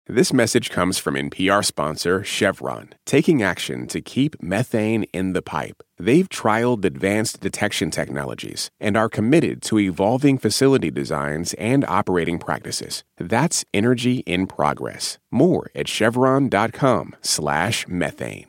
This message comes from NPR sponsor Chevron, taking action to keep methane in the pipe. They've trialed advanced detection technologies and are committed to evolving facility designs and operating practices. That's energy in progress. More at chevron.com/methane.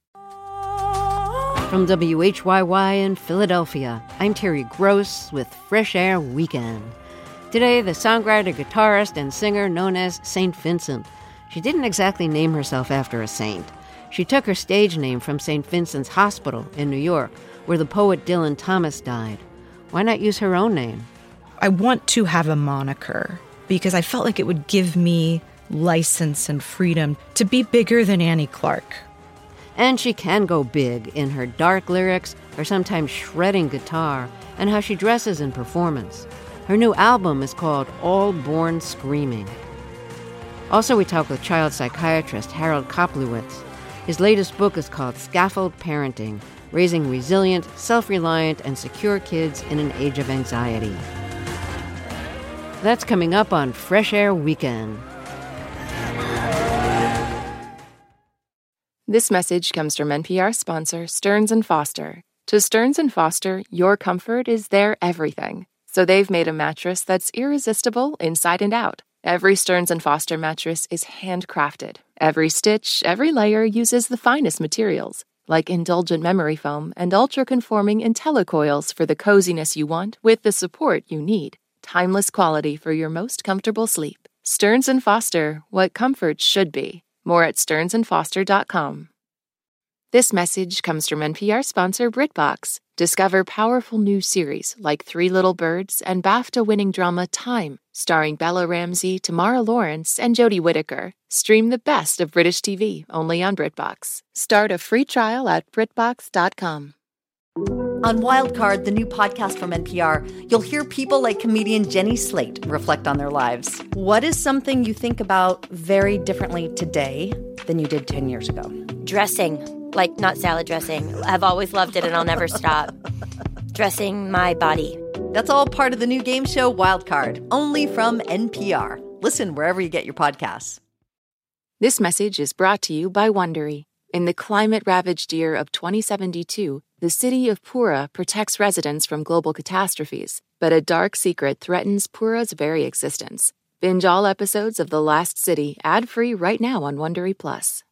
From WHYY in Philadelphia, I'm Terry Gross with Fresh Air Weekend. Today, the songwriter, guitarist, and singer known as St. Vincent. She didn't exactly name herself after a saint. She took her stage name from St. Vincent's Hospital in New York, where the poet Dylan Thomas died. Why not use her own name? I want to have a moniker because I felt like it would give me license and freedom to be bigger than Annie Clark. And she can go big in her dark lyrics, her sometimes shredding guitar, and how she dresses in performance. Her new album is called All Born Screaming. Also, we talk with child psychiatrist Harold Koplowitz. His latest book is called Scaffold Parenting, Raising Resilient, Self-Reliant, and Secure Kids in an Age of Anxiety. That's coming up on Fresh Air Weekend. This message comes from NPR sponsor Stearns & Foster. To Stearns & Foster, your comfort is their everything. So they've made a mattress that's irresistible inside and out. Every Stearns & Foster mattress is handcrafted. Every stitch, every layer uses the finest materials, like indulgent memory foam and ultra-conforming IntelliCoils for the coziness you want with the support you need. Timeless quality for your most comfortable sleep. Stearns & Foster, what comfort should be. More at stearnsandfoster.com. This message comes from NPR sponsor BritBox. Discover powerful new series like Three Little Birds and BAFTA-winning drama Time, starring Bella Ramsey, Tamara Lawrence, and Jodie Whittaker. Stream the best of British TV only on BritBox. Start a free trial at BritBox.com. On Wildcard, the new podcast from NPR, you'll hear people like comedian Jenny Slate reflect on their lives. What is something you think about very differently today than you did 10 years ago? Dressing. Like, not salad dressing. I've always loved it and I'll never stop. Dressing my body. That's all part of the new game show Wildcard, only from NPR. Listen wherever you get your podcasts. This message is brought to you by Wondery. In the climate-ravaged year of 2072, the city of Pura protects residents from global catastrophes, but a dark secret threatens Pura's very existence. Binge all episodes of The Last City ad-free right now on Wondery Plus.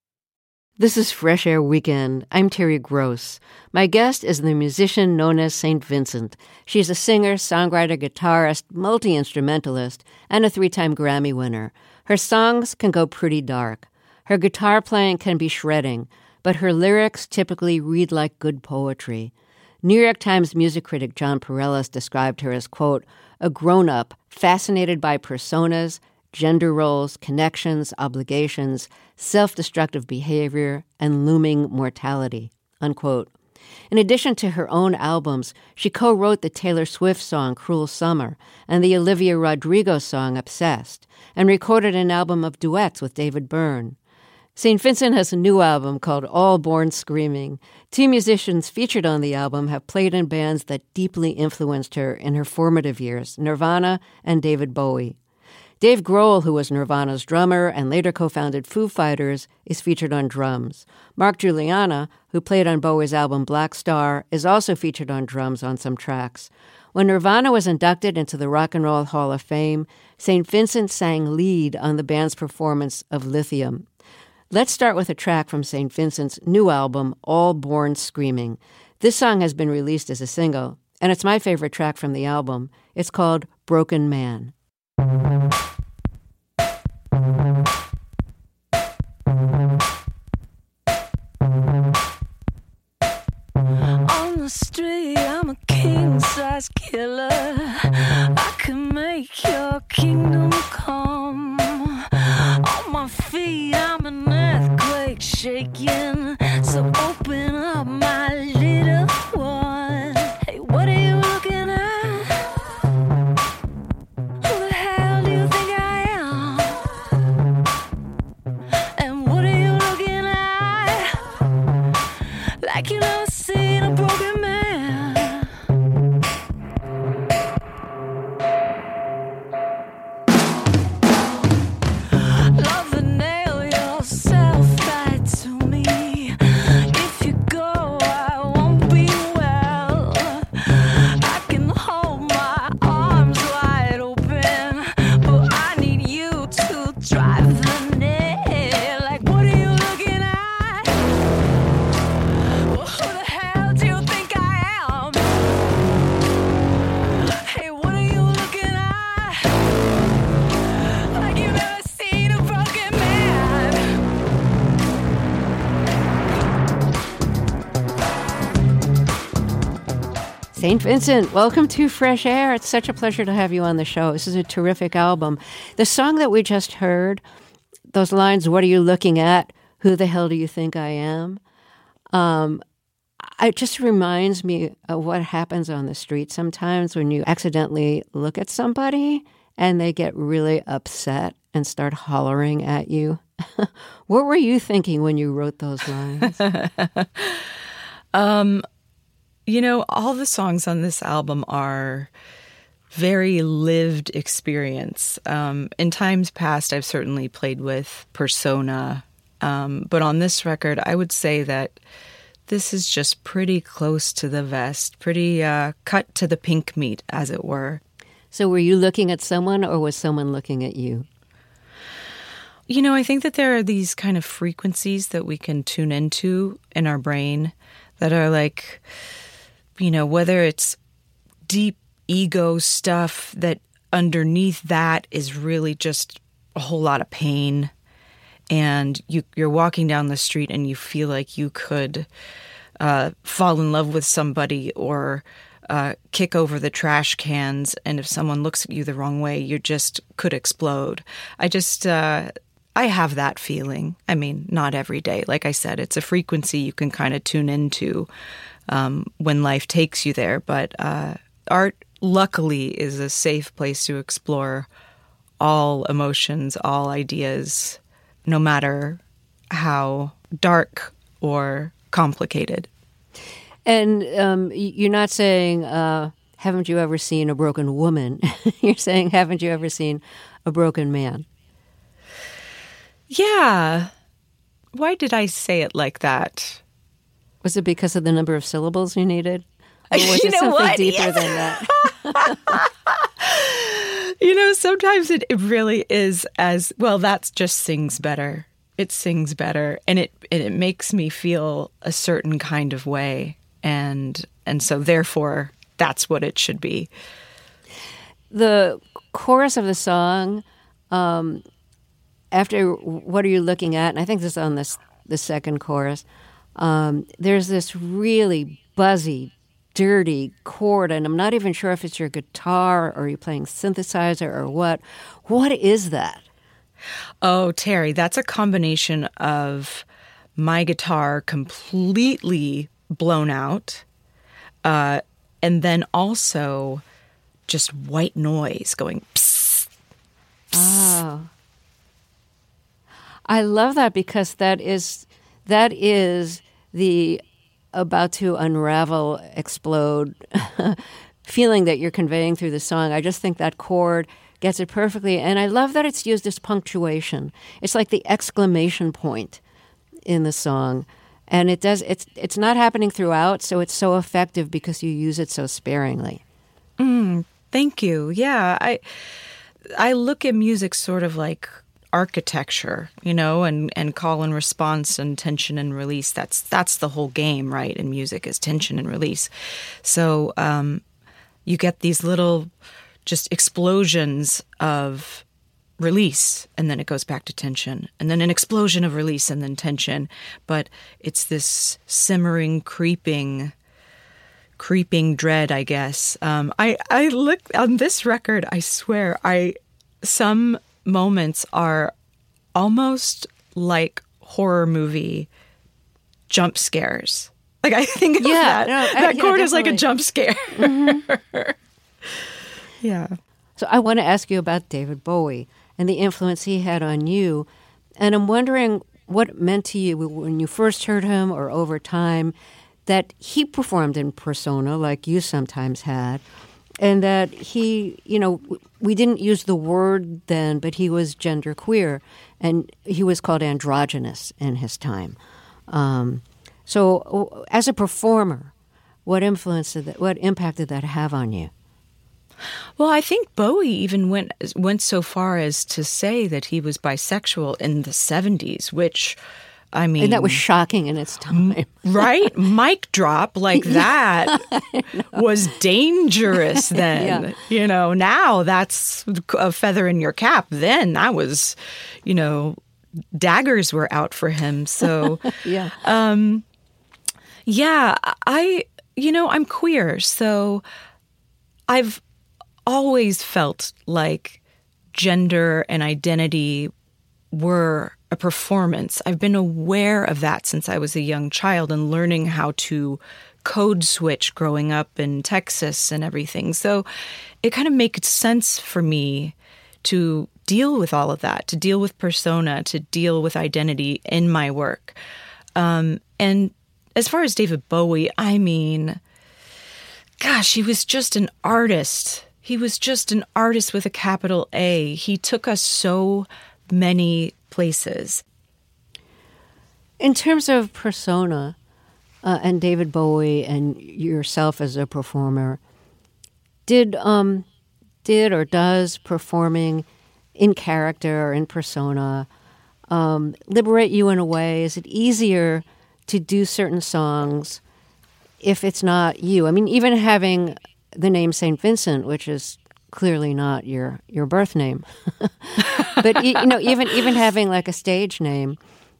This is Fresh Air Weekend. I'm Terry Gross. My guest is the musician known as St. Vincent. She's a singer, songwriter, guitarist, multi-instrumentalist, and a 3-time Grammy winner. Her songs can go pretty dark. Her guitar playing can be shredding, but her lyrics typically read like good poetry. New York Times music critic John Pareles described her as, quote, a grown-up fascinated by personas, gender roles, connections, obligations, self-destructive behavior, and looming mortality, unquote. In addition to her own albums, she co-wrote the Taylor Swift song Cruel Summer and the Olivia Rodrigo song Obsessed, and recorded an album of duets with David Byrne. St. Vincent has a new album called All Born Screaming. 2 musicians featured on the album have played in bands that deeply influenced her in her formative years, Nirvana and David Bowie. Dave Grohl, who was Nirvana's drummer and later co-founded Foo Fighters, is featured on drums. Mark Guiliana, who played on Bowie's album Black Star, is also featured on drums on some tracks. When Nirvana was inducted into the Rock and Roll Hall of Fame, St. Vincent sang lead on the band's performance of Lithium. Let's start with a track from St. Vincent's new album, All Born Screaming. This song has been released as a single, and it's my favorite track from the album. It's called Broken Man. On the street, I'm a king-size killer. I can make your kingdom come. On my feet, I'm an earthquake shaking. So open up, my little one. Hey, what are you looking at? Who the hell do you think I am? And what are you looking at? Like you never seen a broken man. Love St. Vincent, welcome to Fresh Air. It's such a pleasure to have you on the show. This is a terrific album. The song that we just heard, those lines, what are you looking at? Who the hell do you think I am? It just reminds me of what happens on the street sometimes when you accidentally look at somebody and they get really upset and start hollering at you. What were you thinking when you wrote those lines? All the songs on this album are very lived experience. In times past, I've certainly played with persona. But on this record, I would say that this is just pretty close to the vest, pretty cut to the pink meat, as it were. So were you looking at someone or was someone looking at you? I think that there are these kind of frequencies that we can tune into in our brain that are like, whether it's deep ego stuff that underneath that is really just a whole lot of pain. And you're walking down the street and you feel like you could fall in love with somebody or kick over the trash cans. And if someone looks at you the wrong way, you just could explode. I have that feeling. I mean, not every day. Like I said, it's a frequency you can kind of tune into when life takes you there. But art, luckily, is a safe place to explore all emotions, all ideas, no matter how dark or complicated. And you're not saying, haven't you ever seen a broken woman? You're saying, haven't you ever seen a broken man? Yeah. Why did I say it like that? Was it because of the number of syllables you needed? Or was it something deeper than that? Sometimes it really is that just sings better. It sings better. And it makes me feel a certain kind of way. And so therefore, that's what it should be. The chorus of the song, after what are you looking at? And I think this is on the second chorus. There's this really buzzy, dirty chord, and I'm not even sure if it's your guitar or you're playing synthesizer or what. What is that? Oh, Terry, that's a combination of my guitar completely blown out, and then also just white noise going psst. Oh. I love that because that is the about to unravel, explode feeling that you're conveying through the song. I just think that chord gets it perfectly. And I love that it's used as punctuation. It's like the exclamation point in the song. And it's not happening throughout, so it's so effective because you use it so sparingly. Thank you. Yeah, I look at music sort of like architecture, and call and response and tension and release. That's the whole game, right? In music is tension and release. So you get these little just explosions of release, and then it goes back to tension, and then an explosion of release and then tension. But it's this simmering, creeping dread, I guess. I look on this record, I swear, some moments are almost like horror movie jump scares. Like I think of that chord is like a jump scare. Mm-hmm. Yeah. So I want to ask you about David Bowie and the influence he had on you. And I'm wondering what it meant to you when you first heard him or over time that he performed in persona like you sometimes had. And that he, we didn't use the word then, but he was genderqueer, and he was called androgynous in his time. So as a performer, what impact did that have on you? Well, I think Bowie even went so far as to say that he was bisexual in the 70s, which, I mean... And that was shocking in its time. Right? Mic drop like that was dangerous then. Yeah. Now that's a feather in your cap. Then that was, daggers were out for him. So, yeah. I'm queer, so I've always felt like gender and identity were a performance. I've been aware of that since I was a young child and learning how to code switch growing up in Texas and everything. So it kind of makes sense for me to deal with all of that, to deal with persona, to deal with identity in my work. And as far as David Bowie, I mean, gosh, he was just an artist. He was just an artist with a capital A. He took us so many places. In terms of persona and David Bowie and yourself as a performer, did or does performing in character or in persona liberate you in a way? Is it easier to do certain songs if it's not you? I mean, even having the name St. Vincent, which is clearly not your birth name, but even having like a stage name,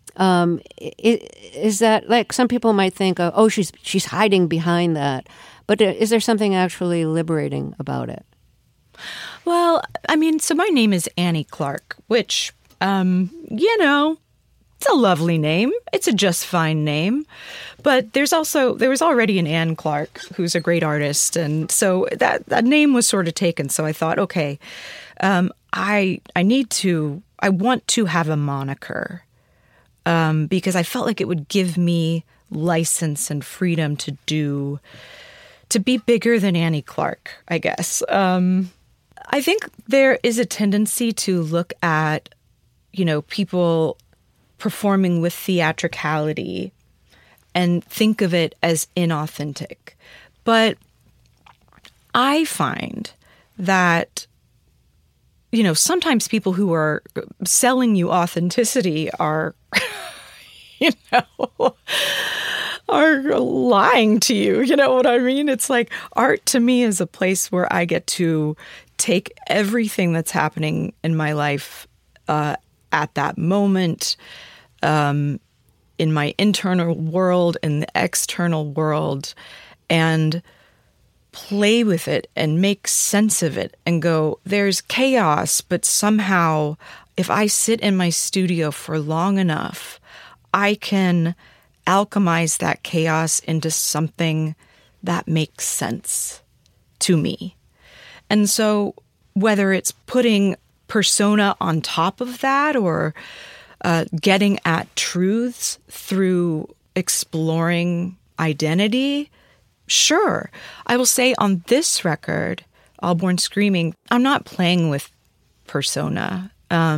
is that like some people might think, oh, she's hiding behind that, but is there something actually liberating about it? Well, I mean, so my name is Annie Clark, which it's a lovely name. It's a just fine name. But there was already an Anne Clark who's a great artist. And so that name was sort of taken. So I thought, okay, I want to have a moniker because I felt like it would give me license and freedom to be bigger than Annie Clark, I guess. I think there is a tendency to look at, people performing with theatricality and think of it as inauthentic. But I find that, sometimes people who are selling you authenticity are, are lying to you. You know what I mean? It's like art to me is a place where I get to take everything that's happening in my life at that moment, in my internal world, in the external world, and play with it and make sense of it and go, there's chaos, but somehow if I sit in my studio for long enough, I can alchemize that chaos into something that makes sense to me. And so whether it's putting persona on top of that or getting at truths through exploring identity, sure. I will say on this record, All Born Screaming, I'm not playing with persona.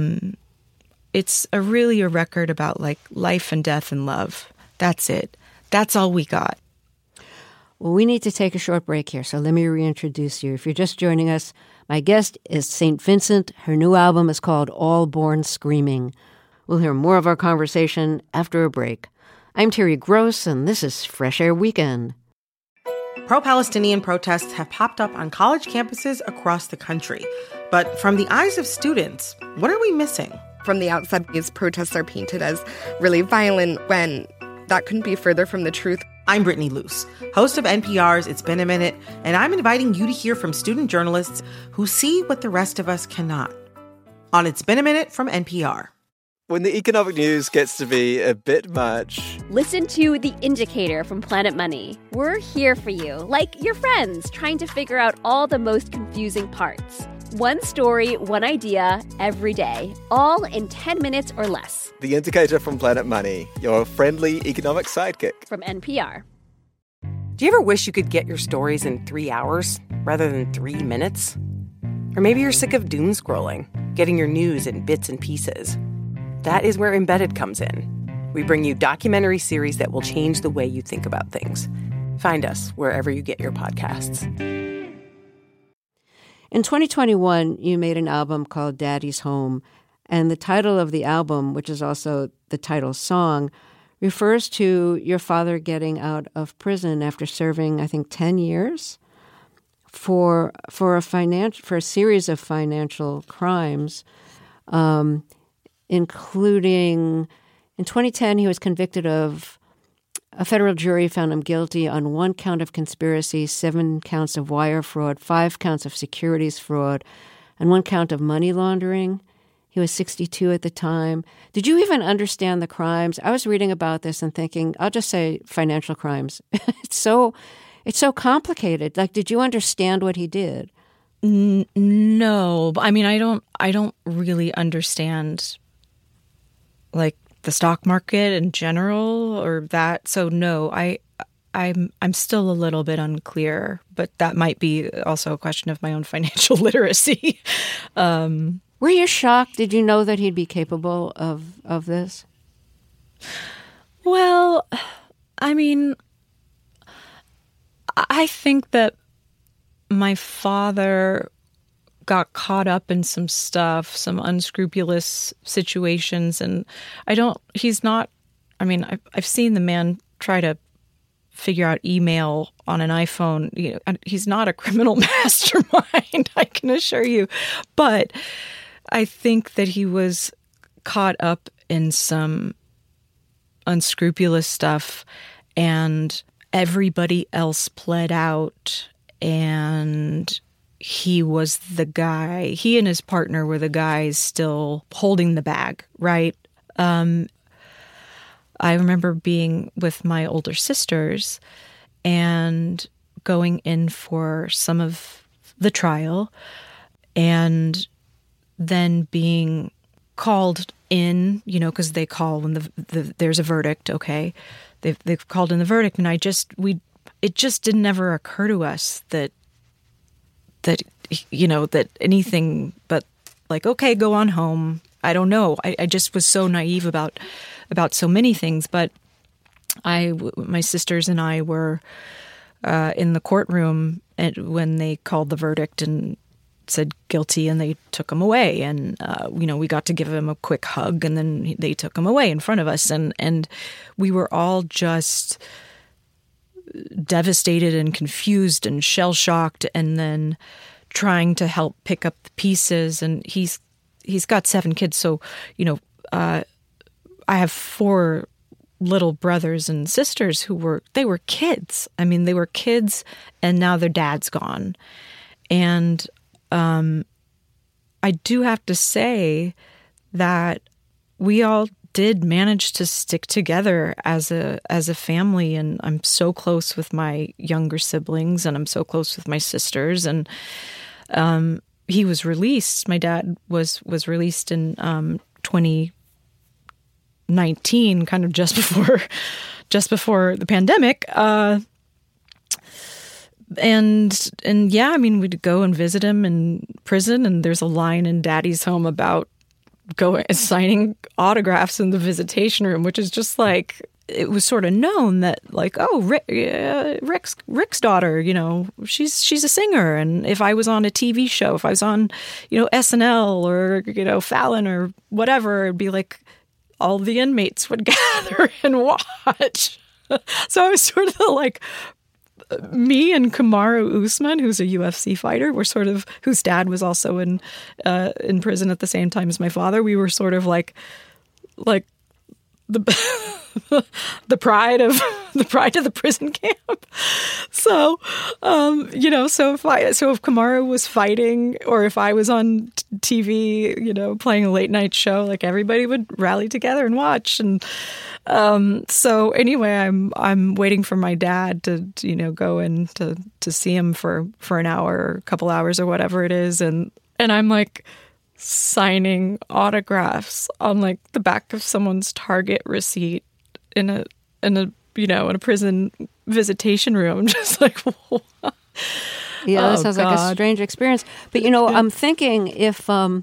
It's really a record about like life and death and love. That's it. That's all we got. Well, we need to take a short break here, so let me reintroduce you. If you're just joining us, my guest is St. Vincent. Her new album is called All Born Screaming. We'll hear more of our conversation after a break. I'm Terry Gross, and this is Fresh Air Weekend. Pro-Palestinian protests have popped up on college campuses across the country. But from the eyes of students, what are we missing? From the outside, these protests are painted as really violent when that couldn't be further from the truth. I'm Brittany Luce, host of NPR's It's Been a Minute, and I'm inviting you to hear from student journalists who see what the rest of us cannot. On It's Been a Minute from NPR. When the economic news gets to be a bit much, listen to The Indicator from Planet Money. We're here for you, like your friends, trying to figure out all the most confusing parts. One story, one idea, every day, all in 10 minutes or less. The Indicator from Planet Money, your friendly economic sidekick. From NPR. Do you ever wish you could get your stories in 3 hours rather than 3 minutes? Or maybe you're sick of doom scrolling, getting your news in bits and pieces. That is where Embedded comes in. We bring you documentary series that will change the way you think about things. Find us wherever you get your podcasts. In 2021, you made an album called Daddy's Home, and the title of the album, which is also the title song, refers to your father getting out of prison after serving, I think, 10 years for a series of financial crimes, including in 2010 he was convicted of A federal jury found him guilty on 1 count of conspiracy, 7 counts of wire fraud, 5 counts of securities fraud, and 1 count of money laundering. He was 62 at the time. Did you even understand the crimes? I was reading about this and thinking, I'll just say financial crimes. It's so complicated. Like, did you understand what he did? No. I mean, I don't really understand, like, the stock market in general or that. So no, I'm still a little bit unclear, but that might be also a question of my own financial literacy. Were you shocked? Did you know that he'd be capable of this? Well, I mean, I think that my father got caught up in some stuff, some unscrupulous situations, and I've seen the man try to figure out email on an iPhone. You know, he's not a criminal mastermind, I can assure you. But I think that he was caught up in some unscrupulous stuff, and everybody else pled out, and he was the guy. He and his partner were the guys still holding the bag, right? I remember being with my older sisters and going in for some of the trial and then being called in, you know, because they call when there's a verdict, okay? They've called in the verdict, and it just didn't ever occur to us that anything but like, okay, go on home. I don't know. I just was so naive about so many things. But my sisters and I were in the courtroom when they called the verdict and said guilty, and they took him away. And, we got to give him a quick hug, and then they took him away in front of us. And we were all just devastated and confused and shell-shocked, and then trying to help pick up the pieces. And he's got 7 kids. So, I have 4 little brothers and sisters who were kids. I mean, they were kids, and now their dad's gone. And I do have to say that we all did manage to stick together as a family, and I'm so close with my younger siblings, and I'm so close with my sisters. And he was released. My dad was released in 2019, kind of just before the pandemic. And yeah, I mean, we'd go and visit him in prison, and there's a line in Daddy's home about signing autographs in the visitation room, which is just like, it was sort of known that, like, oh, Rick's daughter, she's a singer. And if I was on a TV show, if I was on, SNL or, Fallon or whatever, it'd be like all the inmates would gather and watch. So I was sort of like, me and Kamaru Usman, who's a UFC fighter, were sort of, whose dad was also in prison at the same time as my father. We were sort of like the pride of the prison camp. So, so if Kamaru was fighting, or if I was on TV, playing a late night show, like, everybody would rally together and watch. And so anyway, I'm waiting for my dad to go in to see him for an hour or a couple hours or whatever it is, and I'm like signing autographs on like the back of someone's Target receipt in a prison visitation room. Just like, what? Yeah, that sounds like a strange experience. But I'm thinking if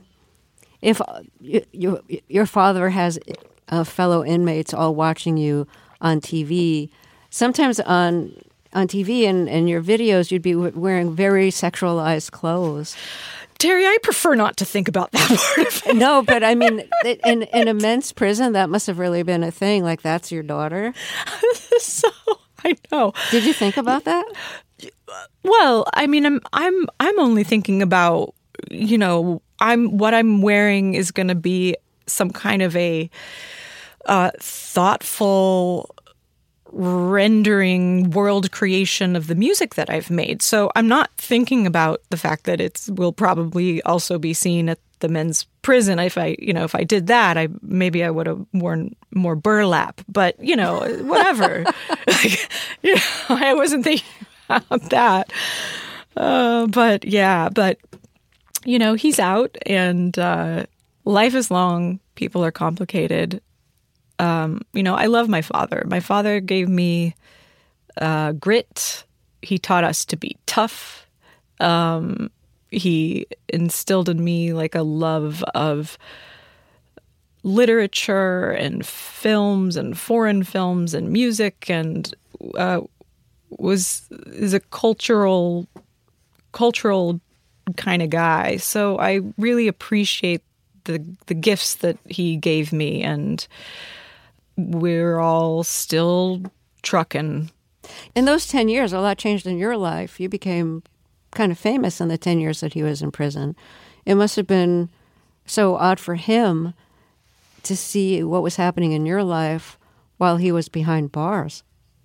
your father has fellow inmates all watching you on TV, sometimes on TV and your videos, you'd be wearing very sexualized clothes. Terry, I prefer not to think about that part of it. No, but I mean, in a men's prison, that must have really been a thing. Like, that's your daughter. So I know. Did you think about that? Well, I mean, I'm only thinking about, what I'm wearing is going to be some kind of a thoughtful rendering world creation of the music that I've made. So I'm not thinking about the fact that it will probably also be seen at the men's prison. If I did that, I would have worn more burlap, but whatever. I wasn't thinking about that. But he's out, and life is long. People are complicated. I love my father. My father gave me grit. He taught us to be tough. He instilled in me like a love of literature and films and foreign films and music, and is a cultural kind of guy. So I really appreciate the gifts that he gave me, and we're all still trucking. In those 10 years, a lot changed in your life. You became kind of famous in the 10 years that he was in prison. It must have been so odd for him to see what was happening in your life while he was behind bars.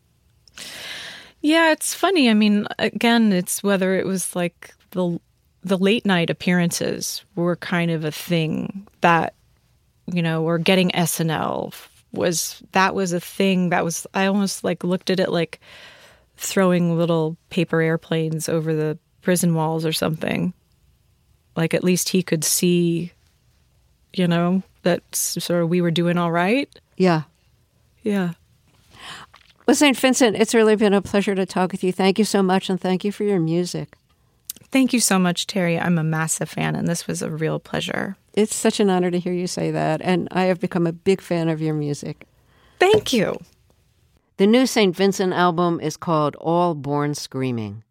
Yeah, it's funny. I mean, again, it's whether it was like the late night appearances were kind of a thing that, or getting SNL was a thing that was, I almost like looked at it like throwing little paper airplanes over the prison walls or something. Like at least he could see, that sort of we were doing all right. Yeah. Yeah. Well, St. Vincent, it's really been a pleasure to talk with you. Thank you so much, and thank you for your music. Thank you so much, Terry. I'm a massive fan, and this was a real pleasure. It's such an honor to hear you say that, and I have become a big fan of your music. Thank you. The new St. Vincent album is called All Born Screaming.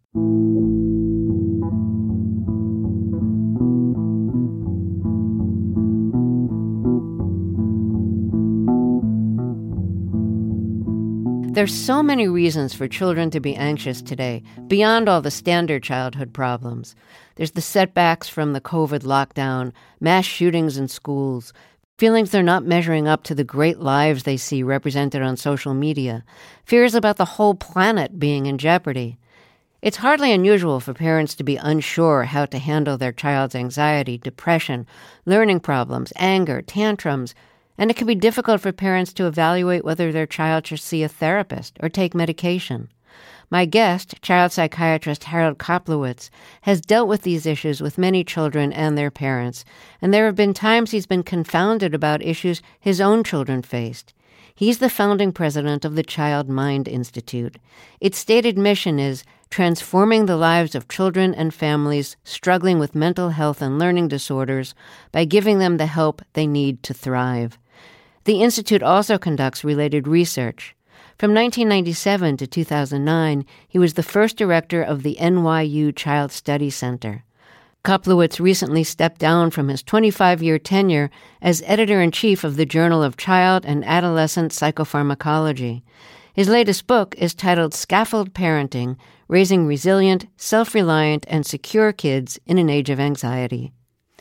There's so many reasons for children to be anxious today, beyond all the standard childhood problems. There's the setbacks from the COVID lockdown, mass shootings in schools, feelings they're not measuring up to the great lives they see represented on social media, fears about the whole planet being in jeopardy. It's hardly unusual for parents to be unsure how to handle their child's anxiety, depression, learning problems, anger, tantrums, and it can be difficult for parents to evaluate whether their child should see a therapist or take medication. My guest, child psychiatrist Harold Koplowitz, has dealt with these issues with many children and their parents, and there have been times he's been confounded about issues his own children faced. He's the founding president of the Child Mind Institute. Its stated mission is transforming the lives of children and families struggling with mental health and learning disorders by giving them the help they need to thrive. The Institute also conducts related research. From 1997 to 2009, he was the first director of the NYU Child Study Center. Koplowitz recently stepped down from his 25-year tenure as editor-in-chief of the Journal of Child and Adolescent Psychopharmacology. His latest book is titled Scaffold Parenting, Raising Resilient, Self-Reliant, and Secure Kids in an Age of Anxiety.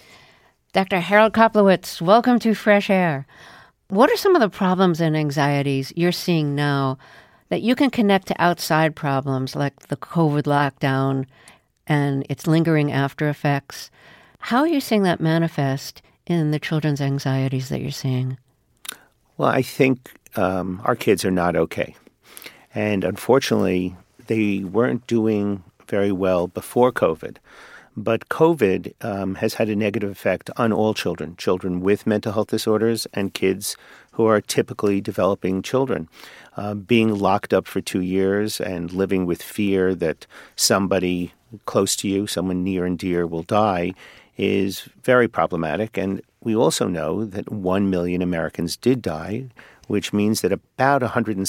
Dr. Harold Koplowitz, welcome to Fresh Air. What are some of the problems and anxieties you're seeing now that you can connect to outside problems like the COVID lockdown and its lingering after effects? How are you seeing that manifest in the children's anxieties that you're seeing? Well, I think our kids are not okay. And unfortunately, they weren't doing very well before COVID. But COVID has had a negative effect on all children, children with mental health disorders and kids who are typically developing children. Being locked up for 2 years and living with fear that somebody close to you, someone near and dear, will die is very problematic. And we also know that 1 million Americans did die, which means that about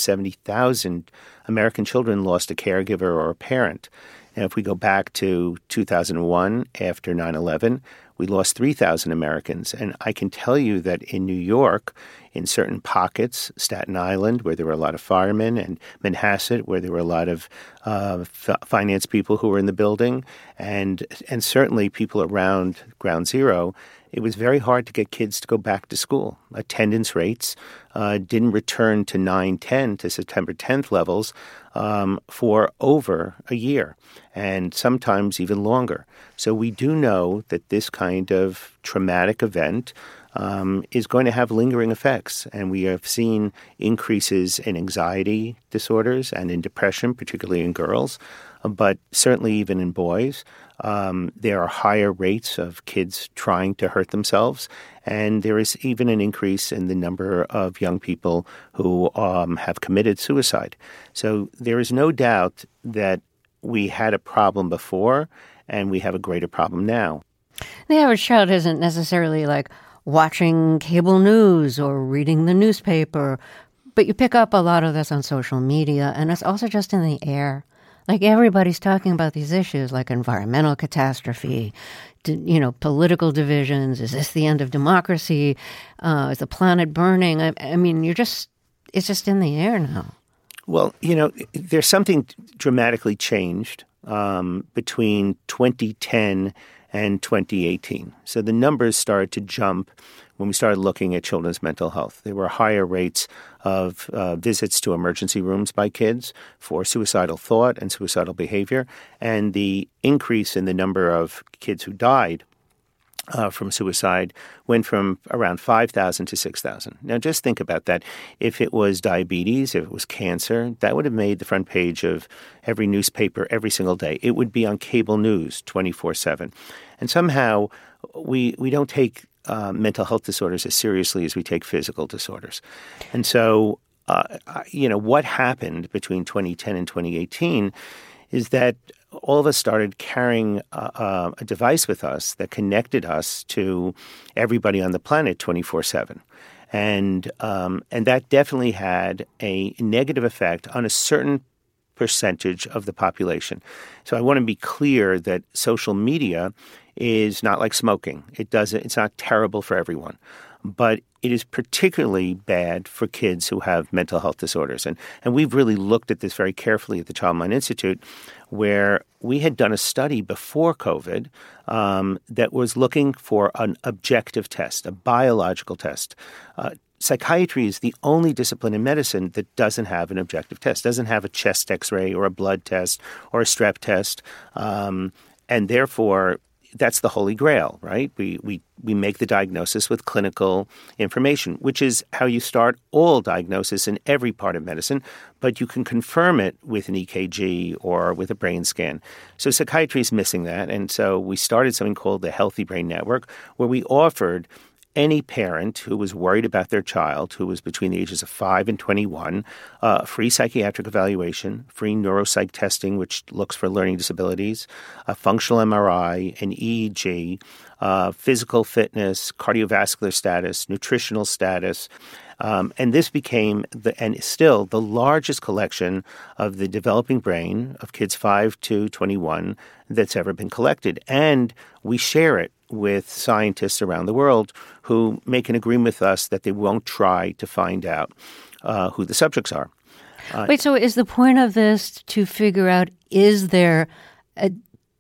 170,000 American children lost a caregiver or a parent. And if we go back to 2001, after 9/11, we lost 3,000 Americans. And I can tell you that in New York, in certain pockets, Staten Island, where there were a lot of firemen, and Manhasset, where there were a lot of finance people who were in the building, and certainly people around Ground Zero, it was very hard to get kids to go back to school. Attendance rates didn't return to 9-10 to September 10th levels for over a year, and sometimes even longer. So we do know that this kind of traumatic event is going to have lingering effects. And we have seen increases in anxiety disorders and in depression, particularly in girls, but certainly even in boys. There are higher rates of kids trying to hurt themselves, and there is even an increase in the number of young people who have committed suicide. So there is no doubt that we had a problem before, and we have a greater problem now. The average child isn't necessarily like watching cable news or reading the newspaper, but you pick up a lot of this on social media, and it's also just in the air. Like everybody's talking about these issues like environmental catastrophe, political divisions. Is this the end of democracy? Is the planet burning? I mean, it's just in the air now. Well, there's something dramatically changed between 2010 and 2018. So the numbers started to jump when we started looking at children's mental health. There were higher rates of visits to emergency rooms by kids for suicidal thought and suicidal behavior, and the increase in the number of kids who died from suicide went from around 5,000 to 6,000. Now, just think about that. If it was diabetes, if it was cancer, that would have made the front page of every newspaper every single day. It would be on cable news 24/7. And somehow we don't take mental health disorders as seriously as we take physical disorders. And so, what happened between 2010 and 2018 is that all of us started carrying a device with us that connected us to everybody on the planet 24/7. And that definitely had a negative effect on a certain percentage of the population. So I want to be clear that social media is not like smoking. It's not terrible for everyone. But it is particularly bad for kids who have mental health disorders. And we've really looked at this very carefully at the Child Mind Institute, where we had done a study before COVID that was looking for an objective test, a biological test. Psychiatry is the only discipline in medicine that doesn't have an objective test, doesn't have a chest X-ray or a blood test or a strep test. And therefore, that's the holy grail, right? We make the diagnosis with clinical information, which is how you start all diagnosis in every part of medicine, but you can confirm it with an EKG or with a brain scan. So psychiatry is missing that, and so we started something called the Healthy Brain Network, where we offered any parent who was worried about their child, who was between the ages of 5 and 21, free psychiatric evaluation, free neuropsych testing, which looks for learning disabilities, a functional MRI, an EEG, physical fitness, cardiovascular status, nutritional status. And this became, and is still, the largest collection of the developing brain of kids 5 to 21 that's ever been collected. And we share it with scientists around the world who make an agreement with us that they won't try to find out who the subjects are. Wait, so is the point of this to figure out, is there a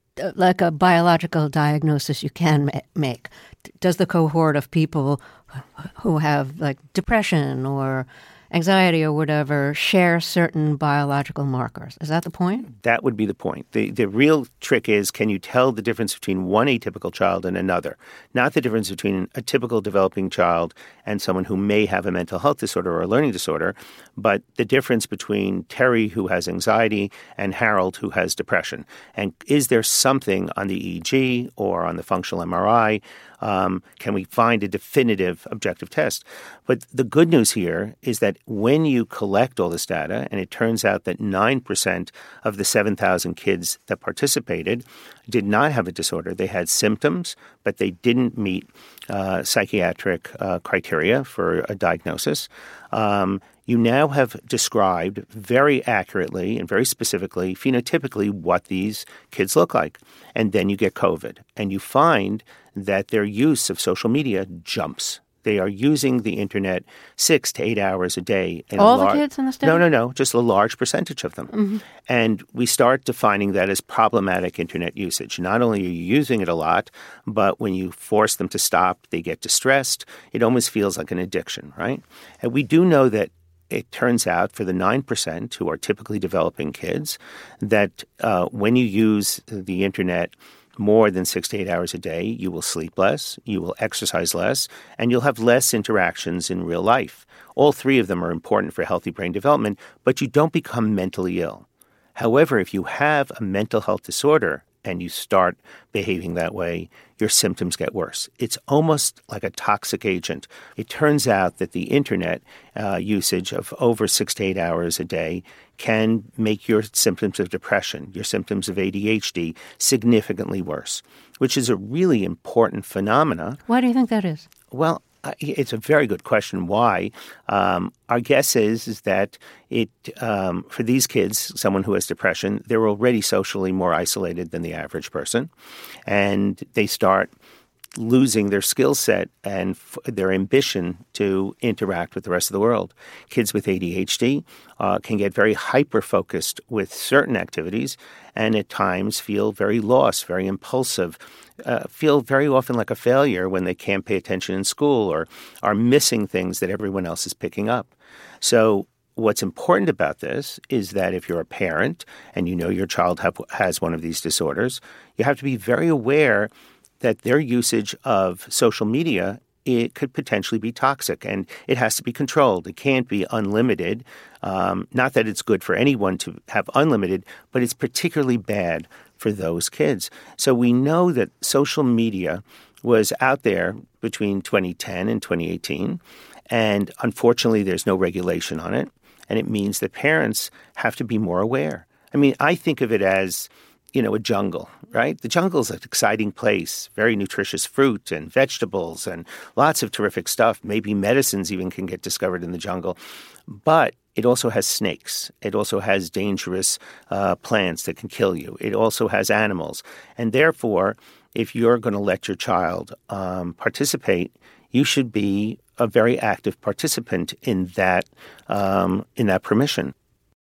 biological diagnosis you can make? Does the cohort of people who have like depression or anxiety or whatever share certain biological markers? Is that the point? That would be the point. The real trick is, can you tell the difference between one atypical child and another? Not the difference between a typical developing child and someone who may have a mental health disorder or a learning disorder, but the difference between Terry, who has anxiety, and Harold, who has depression. And is there something on the EEG or on the functional MRI? Can we find a definitive objective test? But the good news here is that when you collect all this data, and it turns out that 9% of the 7,000 kids that participated did not have a disorder. They had symptoms, but they didn't meet psychiatric criteria for a diagnosis. You now have described very accurately and very specifically, phenotypically, what these kids look like. And then you get COVID. And you find that their use of social media jumps. they are using the internet 6 to 8 hours a day. All the kids in the state? No, just a large percentage of them. Mm-hmm. And we start defining that as problematic internet usage. Not only are you using it a lot, but when you force them to stop, they get distressed. It almost feels like an addiction, right? And we do know that it turns out for the 9% who are typically developing kids that when you use the internet more than 6 to 8 hours a day, you will sleep less, you will exercise less, and you'll have less interactions in real life. All three of them are important for healthy brain development, but you don't become mentally ill. However, if you have a mental health disorder and you start behaving that way, your symptoms get worse. It's almost like a toxic agent. It turns out that the internet usage of over 6 to 8 hours a day can make your symptoms of depression, your symptoms of ADHD significantly worse, which is a really important phenomena. Why do you think that is? Well, it's a very good question. Why? Our guess is that it for these kids, someone who has depression, they're already socially more isolated than the average person, and they start losing their skill set and their ambition to interact with the rest of the world. Kids with ADHD can get very hyper-focused with certain activities and at times feel very lost, very impulsive, feel very often like a failure when they can't pay attention in school or are missing things that everyone else is picking up. So what's important about this is that if you're a parent and you know your child has one of these disorders, you have to be very aware that their usage of social media, it could potentially be toxic, and it has to be controlled. It can't be unlimited. Not that it's good for anyone to have unlimited, but it's particularly bad for those kids. So we know that social media was out there between 2010 and 2018, and unfortunately there's no regulation on it, and it means that parents have to be more aware. I mean, I think of it as a jungle, right? The jungle is an exciting place, very nutritious fruit and vegetables and lots of terrific stuff. Maybe medicines even can get discovered in the jungle. But it also has snakes. It also has dangerous plants that can kill you. It also has animals. And therefore, if you're going to let your child participate, you should be a very active participant in that permission.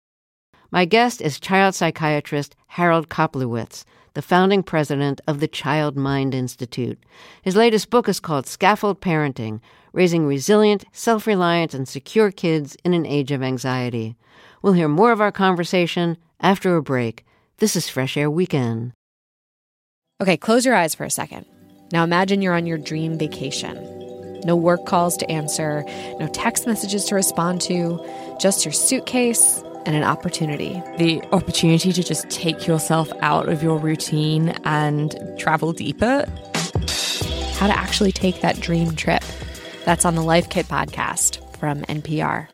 My guest is child psychiatrist Harold Koplowitz, the founding president of the Child Mind Institute. His latest book is called Scaffold Parenting, Raising Resilient, Self-Reliant, and Secure Kids in an Age of Anxiety. We'll hear more of our conversation after a break. This is Fresh Air Weekend. Okay, close your eyes for a second. Now imagine you're on your dream vacation. No work calls to answer, no text messages to respond to, just your suitcase and an opportunity. The opportunity to just take yourself out of your routine and travel deeper. How to actually take that dream trip. That's on the Life Kit podcast from NPR.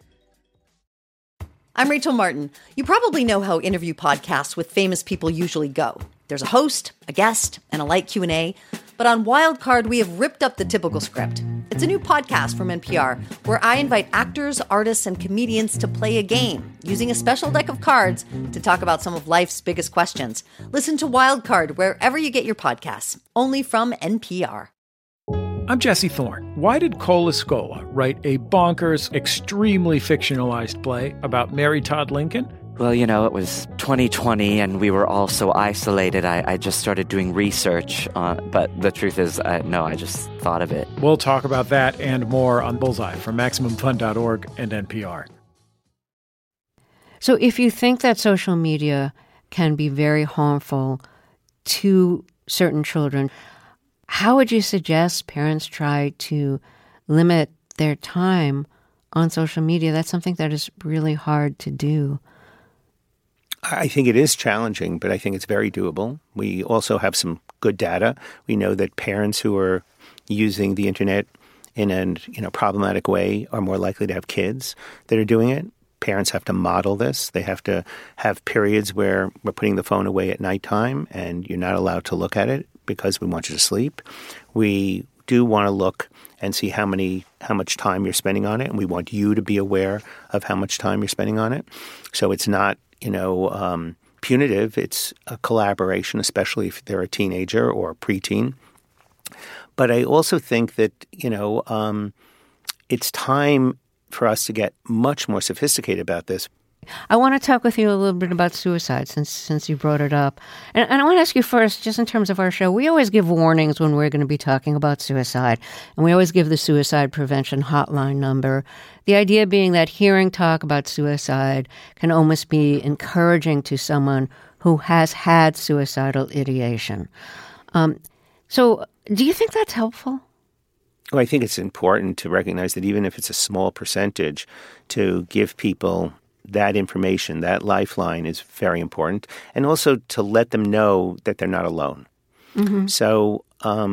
I'm Rachel Martin. You probably know how interview podcasts with famous people usually go. There's a host, a guest, and a light Q&A. But on Wildcard, we have ripped up the typical script. It's a new podcast from NPR where I invite actors, artists, and comedians to play a game using a special deck of cards to talk about some of life's biggest questions. Listen to Wildcard wherever you get your podcasts, only from NPR. I'm Jesse Thorne. Why did Cola Scola write a bonkers, extremely fictionalized play about Mary Todd Lincoln? Well, it was 2020 and we were all so isolated. I just started doing research, but the truth is, no, I just thought of it. We'll talk about that and more on Bullseye from MaximumFun.org and NPR. So if you think that social media can be very harmful to certain children, how would you suggest parents try to limit their time on social media? That's something that is really hard to do. I think it is challenging, but I think it's very doable. We also have some good data. We know that parents who are using the internet in a problematic way are more likely to have kids that are doing it. Parents have to model this. They have to have periods where we're putting the phone away at nighttime and you're not allowed to look at it because we want you to sleep. We do want to look and see how much time you're spending on it, and we want you to be aware of how much time you're spending on it. So it's not punitive. It's a collaboration, especially if they're a teenager or a preteen. But I also think that, it's time for us to get much more sophisticated about this. I want to talk with you a little bit about suicide since you brought it up. And I want to ask you first, just in terms of our show, we always give warnings when we're going to be talking about suicide. And we always give the suicide prevention hotline number. The idea being that hearing talk about suicide can almost be encouraging to someone who has had suicidal ideation. So do you think that's helpful? Well, I think it's important to recognize that even if it's a small percentage, to give people that information, that lifeline is very important, and also to let them know that they're not alone. Mm-hmm. So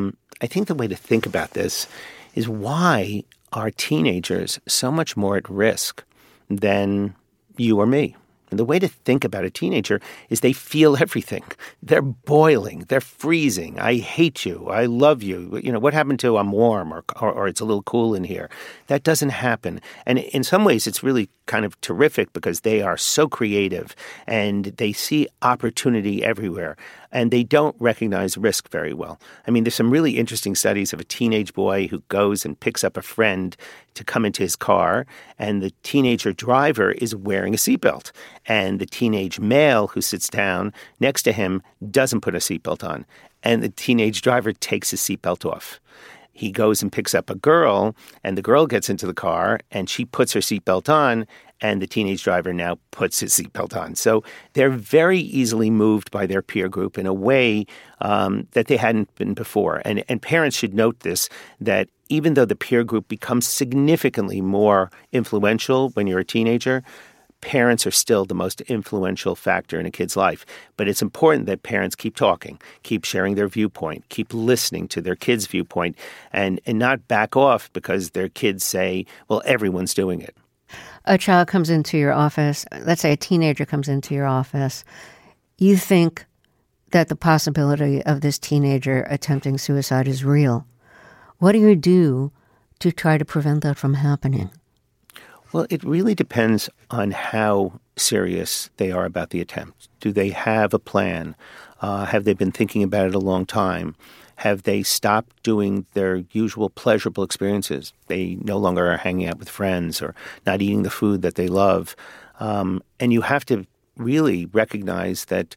I think the way to think about this is, why are teenagers so much more at risk than you or me? And the way to think about a teenager is they feel everything. They're boiling. They're freezing. I hate you. I love you. You know, what happened to I'm warm or it's a little cool in here? That doesn't happen. And in some ways, it's really kind of terrific because they are so creative and they see opportunity everywhere. And they don't recognize risk very well. I mean, there's some really interesting studies of a teenage boy who goes and picks up a friend to come into his car, and the teenager driver is wearing a seatbelt. And the teenage male who sits down next to him doesn't put a seatbelt on. And the teenage driver takes his seatbelt off. He goes and picks up a girl, and the girl gets into the car, and she puts her seatbelt on, and the teenage driver now puts his seatbelt on. So they're very easily moved by their peer group in a way that they hadn't been before. And parents should note this, that even though the peer group becomes significantly more influential when you're a teenager, parents are still the most influential factor in a kid's life. But it's important that parents keep talking, keep sharing their viewpoint, keep listening to their kid's viewpoint, and not back off because their kids say, well, everyone's doing it. A child comes into your office, let's say a teenager comes into your office, you think that the possibility of this teenager attempting suicide is real. What do you do to try to prevent that from happening? Well, it really depends on how serious they are about the attempt. Do they have a plan? Have they been thinking about it a long time? Have they stopped doing their usual pleasurable experiences? They no longer are hanging out with friends or not eating the food that they love. And you have to really recognize that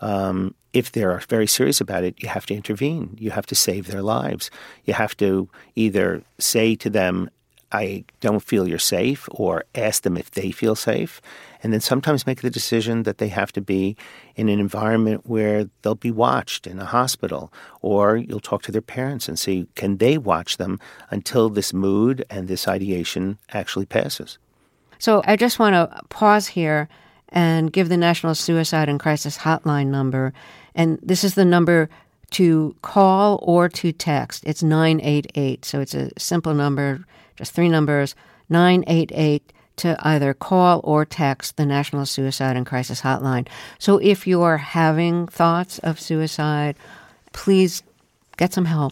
if they're very serious about it, you have to intervene. You have to save their lives. You have to either say to them, I don't feel you're safe, or ask them if they feel safe. And then sometimes make the decision that they have to be in an environment where they'll be watched in a hospital, or you'll talk to their parents and see, can they watch them until this mood and this ideation actually passes? So I just want to pause here and give the National Suicide and Crisis Hotline number. And this is the number to call or to text. It's 988. So it's a simple number, just 3 numbers, 988, to either call or text the National Suicide and Crisis Hotline. So if you are having thoughts of suicide, please get some help.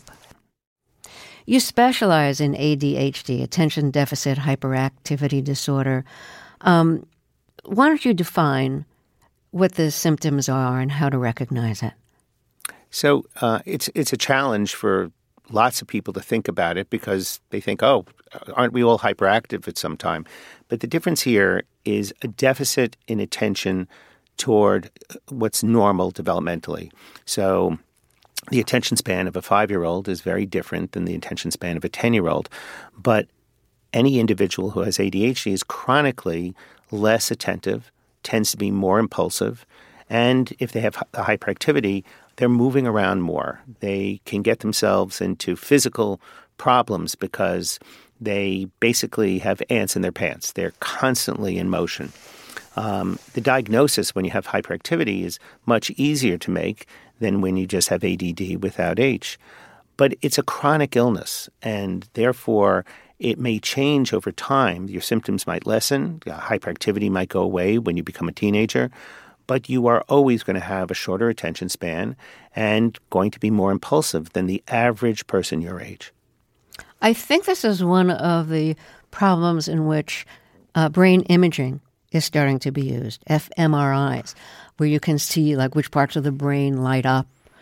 You specialize in ADHD, attention deficit hyperactivity disorder. Why don't you define what the symptoms are and how to recognize it? So it's a challenge for lots of people to think about it because they think, oh, aren't we all hyperactive at some time? But the difference here is a deficit in attention toward what's normal developmentally. So the attention span of a 5-year-old is very different than the attention span of a 10-year-old. But any individual who has ADHD is chronically less attentive, tends to be more impulsive, and if they have hyperactivity, they're moving around more. They can get themselves into physical problems because they basically have ants in their pants. They're constantly in motion. The diagnosis when you have hyperactivity is much easier to make than when you just have ADD without H. But it's a chronic illness, and therefore it may change over time. Your symptoms might lessen. Hyperactivity might go away when you become a teenager. But you are always going to have a shorter attention span and going to be more impulsive than the average person your age. I think this is one of the problems in which brain imaging is starting to be used, fMRIs, where you can see like which parts of the brain light up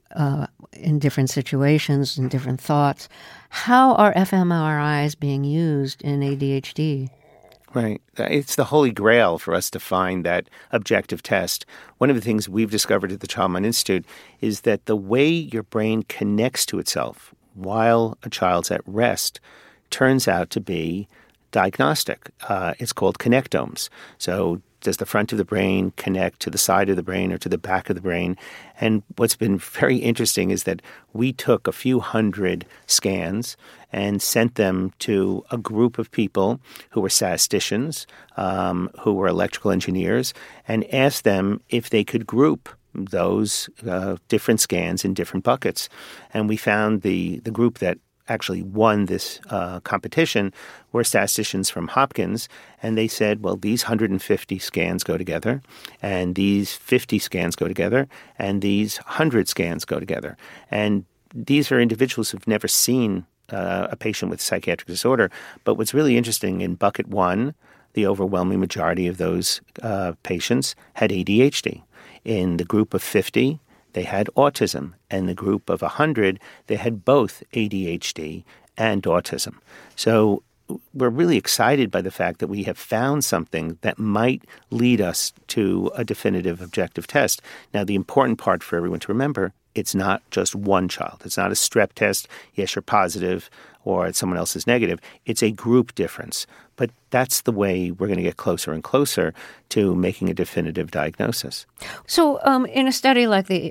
in different situations and different thoughts. How are fMRIs being used in ADHD? Right. It's the holy grail for us to find that objective test. One of the things we've discovered at the Child Mind Institute is that the way your brain connects to itself while a child's at rest turns out to be diagnostic. It's called connectomes. So does the front of the brain connect to the side of the brain or to the back of the brain? And what's been very interesting is that we took a few hundred scans and sent them to a group of people who were statisticians, who were electrical engineers, and asked them if they could group those different scans in different buckets. And we found the group that actually won this competition were statisticians from Hopkins, and they said, well, these 150 scans go together, and these 50 scans go together, and these 100 scans go together. And these are individuals who've never seen a patient with psychiatric disorder. But what's really interesting, in bucket one, the overwhelming majority of those patients had ADHD. In the group of 50, they had autism. And the group of 100, they had both ADHD and autism. So we're really excited by the fact that we have found something that might lead us to a definitive objective test. Now, the important part for everyone to remember, it's not just one child. It's not a strep test. Yes, you're positive, or someone else is negative. It's a group difference. But that's the way we're going to get closer and closer to making a definitive diagnosis. So in a study like the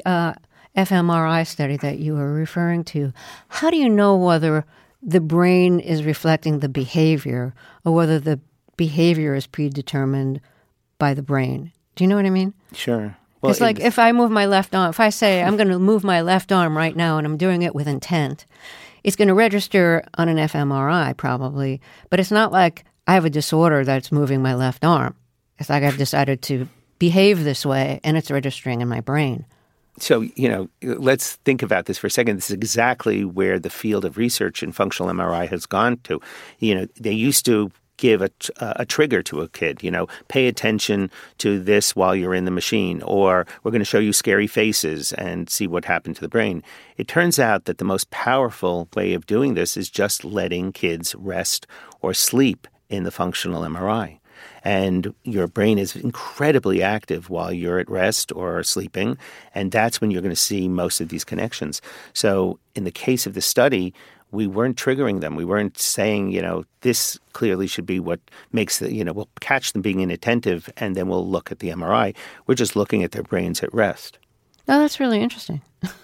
fMRI study that you were referring to, how do you know whether the brain is reflecting the behavior or whether the behavior is predetermined by the brain? Do you know what I mean? Sure. Well, it's like if I move my left arm, if I say I'm going to move my left arm right now and I'm doing it with intent, it's going to register on an fMRI probably, but it's not like I have a disorder that's moving my left arm. It's like I've decided to behave this way and it's registering in my brain. So, let's think about this for a second. This is exactly where the field of research in functional MRI has gone to. They used to give a trigger to a kid, pay attention to this while you're in the machine, or we're going to show you scary faces and see what happened to the brain. It turns out that the most powerful way of doing this is just letting kids rest or sleep in the functional MRI. And your brain is incredibly active while you're at rest or sleeping, and that's when you're going to see most of these connections. So in the case of the study, we weren't triggering them. We weren't saying, this clearly should be what makes we'll catch them being inattentive and then we'll look at the MRI. We're just looking at their brains at rest. Oh, that's really interesting.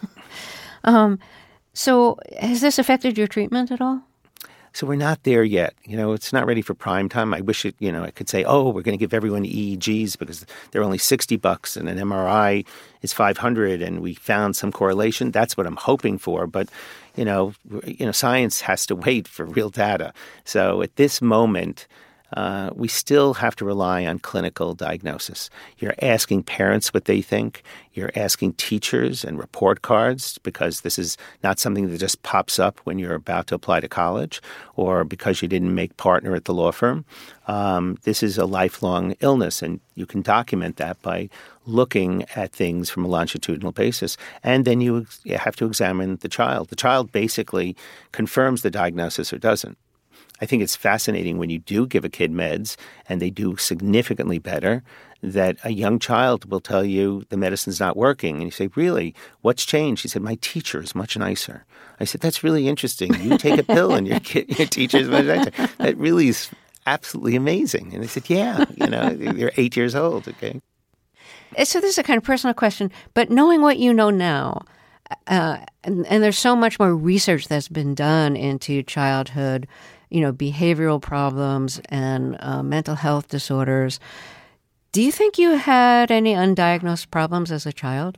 So has this affected your treatment at all? So we're not there yet. It's not ready for prime time. I wish it, I could say, we're going to give everyone EEGs because they're only $60 and an MRI is $500 and we found some correlation. That's what I'm hoping for. But, science has to wait for real data. So at this moment, we still have to rely on clinical diagnosis. You're asking parents what they think. You're asking teachers and report cards because this is not something that just pops up when you're about to apply to college or because you didn't make partner at the law firm. This is a lifelong illness, and you can document that by looking at things from a longitudinal basis. And then you have to examine the child. The child basically confirms the diagnosis or doesn't. I think it's fascinating when you do give a kid meds and they do significantly better, that a young child will tell you the medicine's not working. And you say, really? What's changed? He said, my teacher is much nicer. I said, that's really interesting. You take a pill and your teacher is much nicer. That really is absolutely amazing. And they said, yeah, you're 8 years old, okay? So this is a kind of personal question, but knowing what you know now, and there's so much more research that's been done into childhood, behavioral problems and mental health disorders. Do you think you had any undiagnosed problems as a child?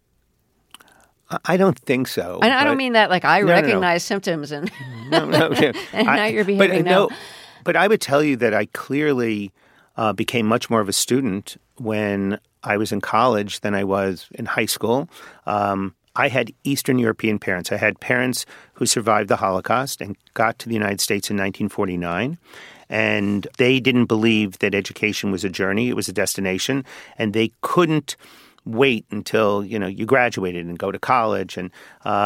I don't think so. And I don't mean that like I recognize symptoms and and now you're behaving now. But I would tell you that I clearly became much more of a student when I was in college than I was in high school. I had Eastern European parents. I had parents who survived the Holocaust and got to the United States in 1949. And they didn't believe that education was a journey, it was a destination. And they couldn't wait until, you graduated and go to college. And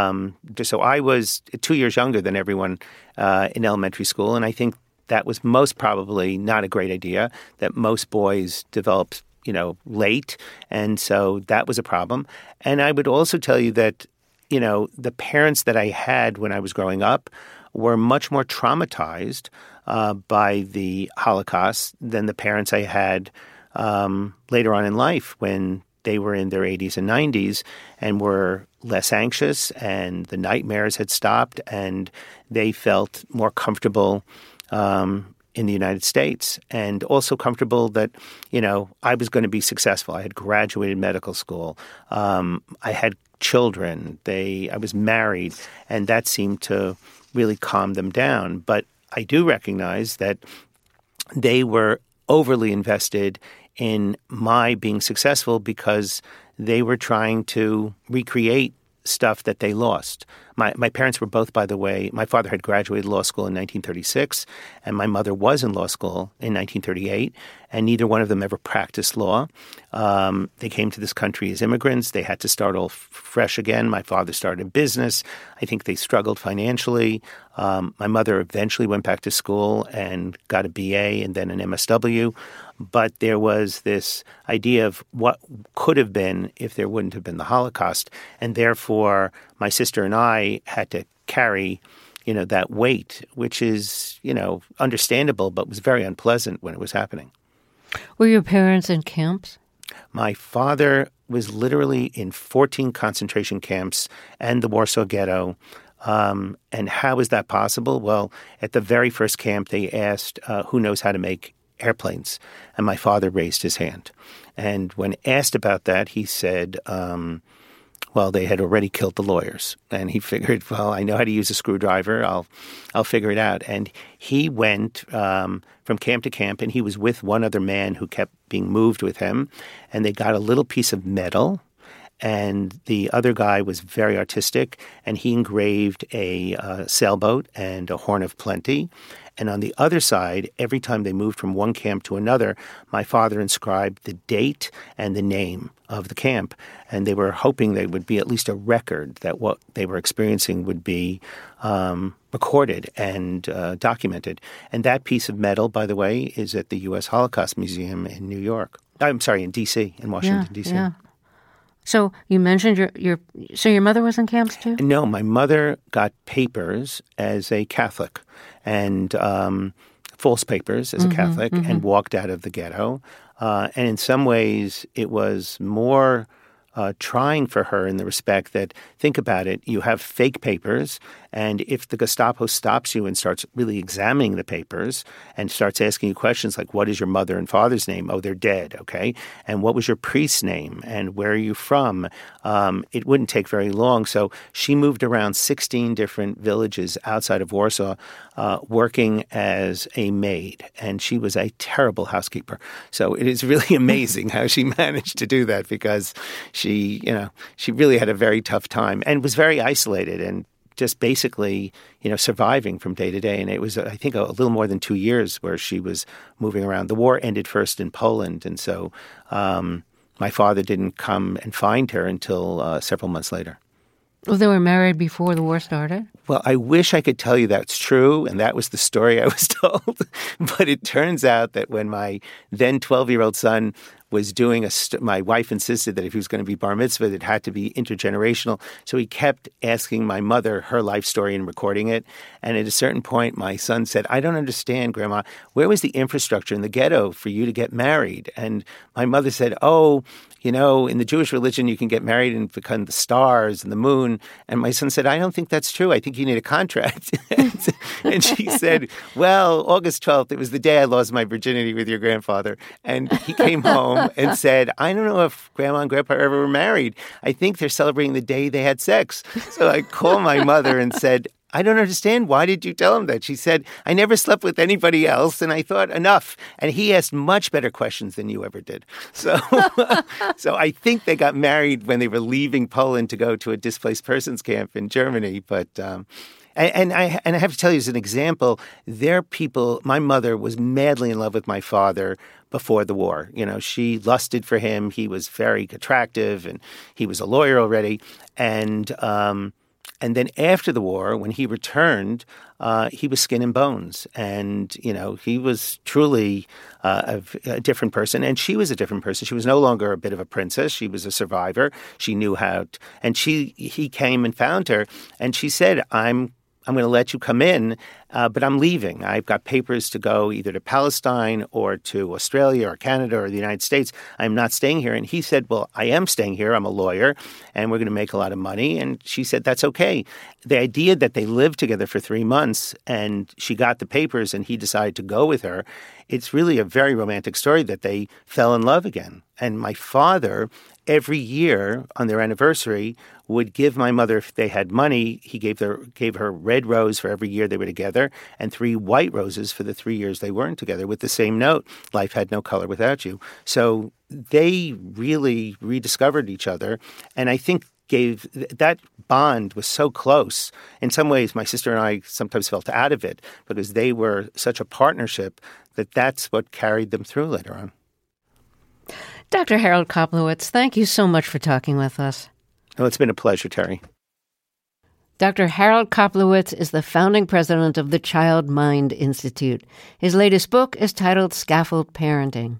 so I was 2 years younger than everyone in elementary school. And I think that was most probably not a great idea, that most boys developed, late. And so that was a problem. And I would also tell you that, the parents that I had when I was growing up were much more traumatized by the Holocaust than the parents I had later on in life when they were in their 80s and 90s and were less anxious, and the nightmares had stopped, and they felt more comfortable in the United States, and also comfortable that, I was going to be successful. I had graduated medical school. I had children. I was married, and that seemed to really calm them down. But I do recognize that they were overly invested in my being successful because they were trying to recreate stuff that they lost. My parents were both, by the way, my father had graduated law school in 1936, and my mother was in law school in 1938, and neither one of them ever practiced law. They came to this country as immigrants. They had to start all fresh again. My father started a business. I think they struggled financially. My mother eventually went back to school and got a BA and then an MSW. But there was this idea of what could have been if there wouldn't have been the Holocaust. And therefore, my sister and I had to carry, that weight, which is, understandable, but was very unpleasant when it was happening. Were your parents in camps? My father was literally in 14 concentration camps and the Warsaw Ghetto. And how is that possible? Well, at the very first camp, they asked who knows how to make airplanes. And my father raised his hand. And when asked about that, he said, they had already killed the lawyers. And he figured, I know how to use a screwdriver. I'll figure it out. And he went from camp to camp, and he was with one other man who kept being moved with him. And they got a little piece of metal. And the other guy was very artistic, and he engraved a sailboat and a horn of plenty. And on the other side, every time they moved from one camp to another, my father inscribed the date and the name of the camp. And they were hoping there would be at least a record that what they were experiencing would be recorded and documented. And that piece of metal, by the way, is at the U.S. Holocaust Museum in New York. I'm sorry, in D.C., in Washington, D.C. Yeah. So you mentioned your mother was in camps too? No, my mother got papers as a Catholic and false papers as a Catholic and walked out of the ghetto. And in some ways, it was more trying for her in the respect that, think about it, you have fake papers, and if the Gestapo stops you and starts really examining the papers and starts asking you questions like, what is your mother and father's name? Oh, they're dead, okay? And what was your priest's name? And where are you from? It wouldn't take very long. So she moved around 16 different villages outside of Warsaw working as a maid, and she was a terrible housekeeper. So it is really amazing how she managed to do that, because she really had a very tough time and was very isolated and just basically, surviving from day to day. And it was, I think, a little more than 2 years where she was moving around. The war ended first in Poland. And so my father didn't come and find her until several months later. Well, they were married before the war started? Well, I wish I could tell you that's true, and that was the story I was told. But it turns out that when my then 12-year-old son was doing my wife insisted that if he was going to be bar mitzvah, it had to be intergenerational. So he kept asking my mother her life story and recording it. And at a certain point, my son said, I don't understand, Grandma. Where was the infrastructure in the ghetto for you to get married? And my mother said, in the Jewish religion, you can get married and become the stars and the moon. And my son said, I don't think that's true. I think you need a contract. And she said, well, August 12th, it was the day I lost my virginity with your grandfather. And he came home and said, I don't know if Grandma and Grandpa ever were married. I think they're celebrating the day they had sex. So I called my mother and said, I don't understand. Why did you tell him that? She said, I never slept with anybody else. And I thought, enough. And he asked much better questions than you ever did. So I think they got married when they were leaving Poland to go to a displaced persons camp in Germany. But And I have to tell you, as an example, my mother was madly in love with my father before the war. She lusted for him. He was very attractive, and he was a lawyer already. And then after the war, when he returned, he was skin and bones. And, he was truly a different person. And she was a different person. She was no longer a bit of a princess. She was a survivor. She knew how to, and he came and found her. And she said, I'm going to let you come in, but I'm leaving. I've got papers to go either to Palestine or to Australia or Canada or the United States. I'm not staying here. And he said, well, I am staying here. I'm a lawyer, and we're going to make a lot of money. And she said, that's okay. The idea that they lived together for 3 months and she got the papers and he decided to go with her, it's really a very romantic story that they fell in love again. And my father, every year on their anniversary, would give my mother, if they had money, he gave her red rose for every year they were together and 3 white roses for the 3 years they weren't together with the same note, life had no color without you. So they really rediscovered each other, and I think that bond was so close. In some ways, my sister and I sometimes felt out of it, because they were such a partnership that's what carried them through later on. Dr. Harold Koplowitz, thank you so much for talking with us. Oh, it's been a pleasure, Terry. Dr. Harold Koplowitz is the founding president of the Child Mind Institute. His latest book is titled Scaffold Parenting.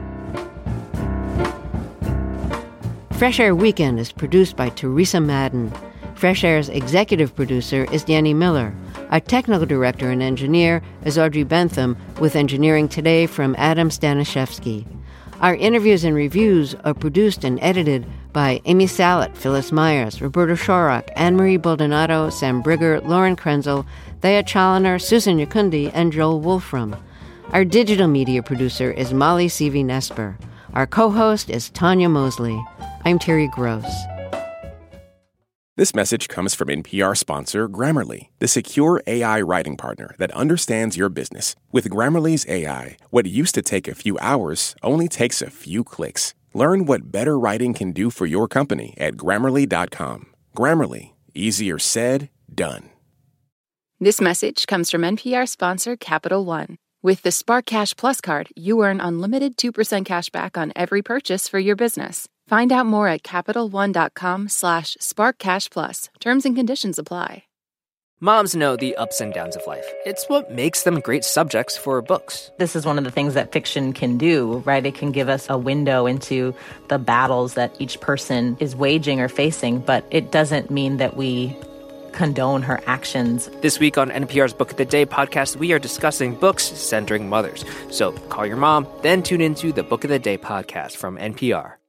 Fresh Air Weekend is produced by Teresa Madden. Fresh Air's executive producer is Danny Miller. Our technical director and engineer is Audrey Bentham, with engineering today from Adam Staniszewski. Our interviews and reviews are produced and edited by Amy Salet, Phyllis Myers, Roberta Shorrock, Anne-Marie Baldonado, Sam Brigger, Lauren Krenzel, Thea Challoner, Susan Yakundi, and Joel Wolfram. Our digital media producer is Molly Seavey-Nesper. Our co-host is Tanya Mosley. I'm Terry Gross. This message comes from NPR sponsor Grammarly, the secure AI writing partner that understands your business. With Grammarly's AI, what used to take a few hours only takes a few clicks. Learn what better writing can do for your company at Grammarly.com. Grammarly, easier said, done. This message comes from NPR sponsor Capital One. With the Spark Cash Plus card, you earn unlimited 2% cash back on every purchase for your business. Find out more at CapitalOne.com/SparkCashPlus. Terms and conditions apply. Moms know the ups and downs of life. It's what makes them great subjects for books. This is one of the things that fiction can do, right? It can give us a window into the battles that each person is waging or facing, but it doesn't mean that we condone her actions. This week on NPR's Book of the Day podcast, we are discussing books centering mothers. So call your mom, then tune into the Book of the Day podcast from NPR.